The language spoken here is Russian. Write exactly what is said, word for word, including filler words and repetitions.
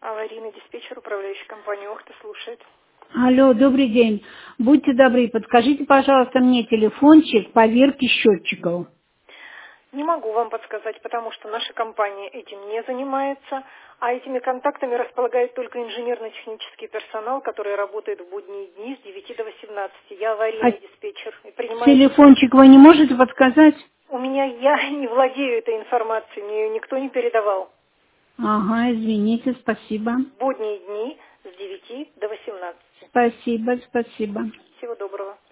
Аварийный диспетчер, управляющий компанией «Охта» слушает. Алло, добрый день. Будьте добры, подскажите, пожалуйста, мне телефончик поверки счетчиков. Не могу вам подсказать, потому что наша компания этим не занимается, а этими контактами располагает только инженерно-технический персонал, который работает в будние дни с девяти до восемнадцати. Я А аварийный диспетчер и принимаю... телефончик вы не можете подсказать? У меня, я не владею этой информацией, мне ее никто не передавал. Ага, извините, спасибо. В будние дни с девяти до восемнадцати. Спасибо, спасибо. Всего доброго.